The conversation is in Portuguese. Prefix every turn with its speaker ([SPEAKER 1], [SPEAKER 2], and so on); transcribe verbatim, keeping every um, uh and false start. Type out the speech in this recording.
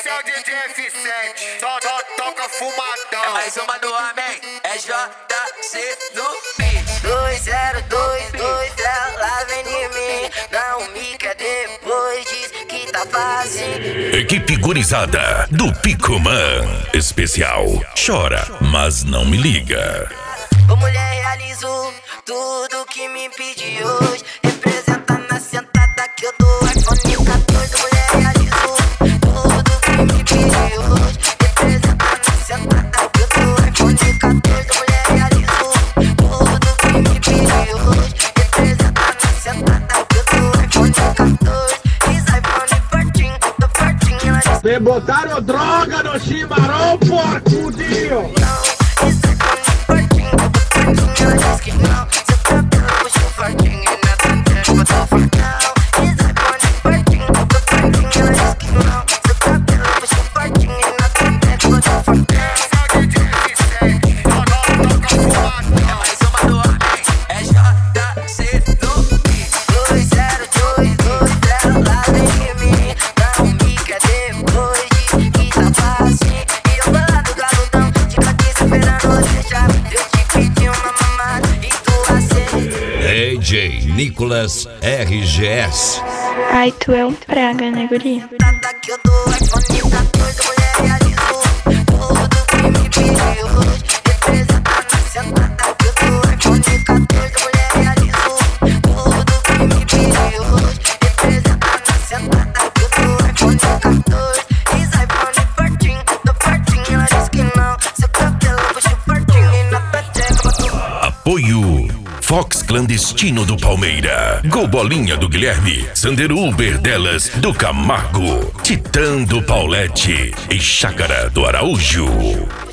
[SPEAKER 1] Esse é o D J F sete, só, só toca fumadão.
[SPEAKER 2] É mais uma do homem, é J C no beat.
[SPEAKER 3] dois zero dois dois, ela vem de mim. Não me quer depois, diz que tá fácil.
[SPEAKER 4] Equipe gurizada do Picoman. Especial, chora, mas não me liga.
[SPEAKER 3] Ô mulher, realizo tudo que me pedi hoje. Representa na sentada que eu dou iPhone quatorze. Mulher, realizo tudo que me pedi hoje. Representa na sentada que eu dou iPhone quatorze. Mulher, realizo tudo que me pedi hoje. Representa na sentada que eu dou iPhone quatorze. Esse iPhone fortinho, tô fortinho. Ela disse:
[SPEAKER 5] me botaram droga no chimarrão, porcudinho.
[SPEAKER 4] D J Nicolas R G S.
[SPEAKER 6] Ai, tu é um praga, né, guri?
[SPEAKER 3] Que eu dou iPhone quatorze, mulher, realizou tudo que me pediu hoje. Representa na sentada que eu dou iPhone quatorze, mulher, realizou tudo que me pediu hoje. Representa na sentada que eu dou iPhone quatorze. Esse iPhone fortinho, tô fortinho. Ela disse que não, seu cabelo puxo fortinho. E na peteca botou
[SPEAKER 4] Apoio Fox Clandestino do Palmeira, Gol Bolinha do Guilherme, Sander Uber delas do Camargo, Titã do Paulette e Chácara do Araújo.